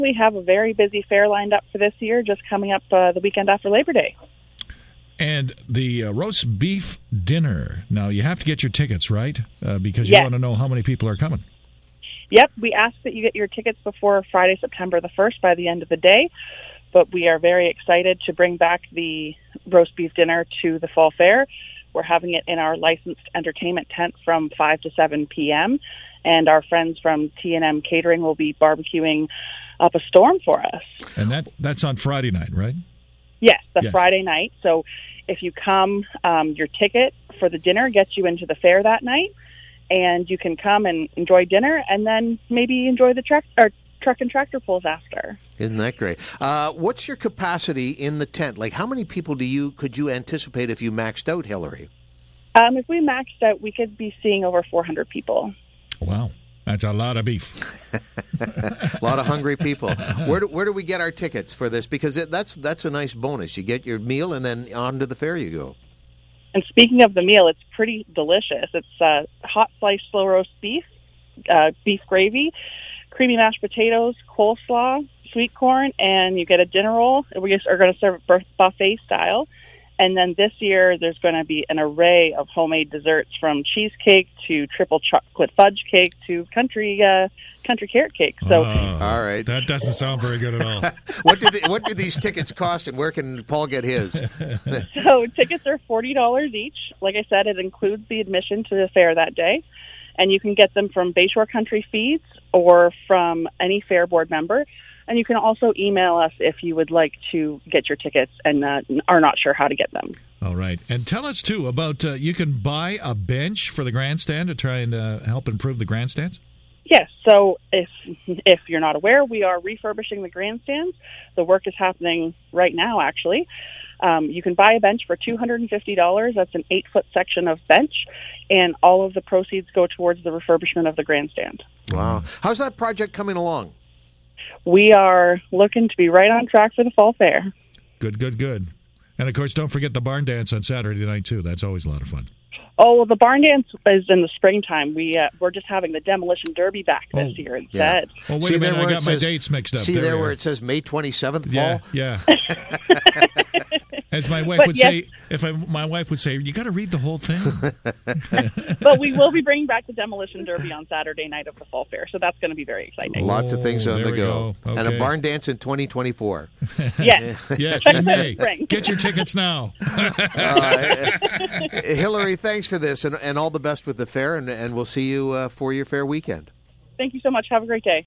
We have a very busy fair lined up for this year, just coming up the weekend after Labor Day. And the roast beef dinner. Now, you have to get your tickets, right? Because you Yes. want to know how many people are coming. Yep, we ask that you get your tickets before Friday, September the 1st by the end of the day. But we are very excited to bring back the roast beef dinner to the Fall Fair. We're having it in our licensed entertainment tent from 5 to 7 p.m., and our friends from T&M Catering will be barbecuing up a storm for us. And that's on Friday night, right? Yes, Yes. Friday night. So if you come, your ticket for the dinner gets you into the fair that night, and you can come and enjoy dinner and then maybe enjoy the truck and tractor pulls after. Isn't that great? What's your capacity in the tent? Like, how many people could you anticipate if you maxed out, Hillary? If we maxed out, we could be seeing over 400 people. Wow. That's a lot of beef. A lot of hungry people. Where do we get our tickets for this? Because that's a nice bonus. You get your meal and then on to the fair you go. And speaking of the meal, it's pretty delicious. It's hot sliced slow roast beef, beef gravy, creamy mashed potatoes, coleslaw, sweet corn, and you get a dinner roll. We are going to serve it buffet style. And then this year, there's going to be an array of homemade desserts from cheesecake to triple chocolate fudge cake to country carrot cake. So, all right, that doesn't sound very good at all. What do these tickets cost, and where can Paul get his? So tickets are $40 each. Like I said, it includes the admission to the fair that day, and you can get them from Bayshore Country Feeds or from any fair board member. And you can also email us if you would like to get your tickets and are not sure how to get them. All right. And tell us, too, about you can buy a bench for the grandstand to try and help improve the grandstands? Yes. So if you're not aware, we are refurbishing the grandstands. The work is happening right now, actually. You can buy a bench for $250. That's an 8-foot section of bench, and all of the proceeds go towards the refurbishment of the grandstand. Wow. How's that project coming along? We are looking to be right on track for the Fall Fair. Good. And, of course, don't forget the barn dance on Saturday night, too. That's always a lot of fun. Oh, well, the barn dance is in the springtime. We're just having the Demolition Derby back this year instead. Yeah. Well, wait a minute, I got my dates mixed up. See there where it says May 27th, Paul? Yeah. As my wife would say, my wife would say, you got to read the whole thing. But we will be bringing back the Demolition Derby on Saturday night of the Fall Fair, so that's going to be very exciting. Lots of things on the go. Okay. And a barn dance in 2024. Yes. In May. Get your tickets now. Hillary, thanks for this, and all the best with the fair, and we'll see you for your fair weekend. Thank you so much. Have a great day.